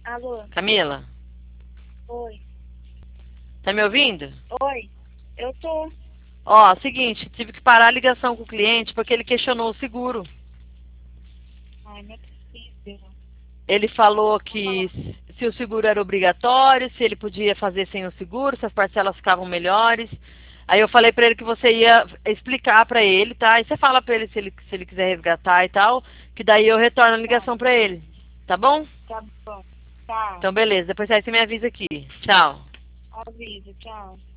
Alô? Camila, Oi. tá me ouvindo? Oi. Eu tô. Ó, seguinte, tive que parar a ligação com o cliente porque ele questionou o seguro. Ai, não é possível. Ele falou Vou falar. que se o seguro era obrigatório, se ele podia fazer sem o seguro, se as parcelas ficavam melhores. Aí eu falei pra ele que você ia explicar pra ele, tá? E você fala pra ele se ele quiser resgatar e tal, que daí eu retorno a Tá, ligação pra ele. Tá bom? tá bom. Tá. Então beleza, depois aí você me avisa aqui. Tchau. Avisa, tchau.